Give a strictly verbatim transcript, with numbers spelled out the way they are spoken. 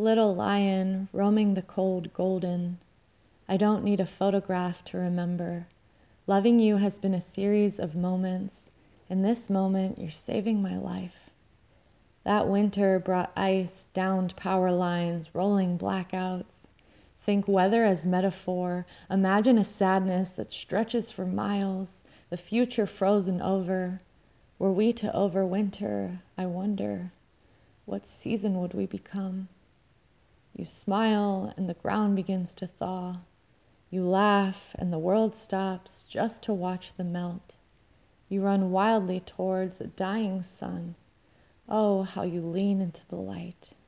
Little lion, roaming the cold golden. I don't need a photograph to remember. Loving you has been a series of moments. In this moment, you're saving my life. That winter brought ice, downed power lines, rolling blackouts. Think weather as metaphor. Imagine a sadness that stretches for miles, the future frozen over. Were we to overwinter, I wonder, what season would we become? You smile and the ground begins to thaw. You laugh and the world stops just to watch the melt. You run wildly towards a dying sun. Oh, how you lean into the light.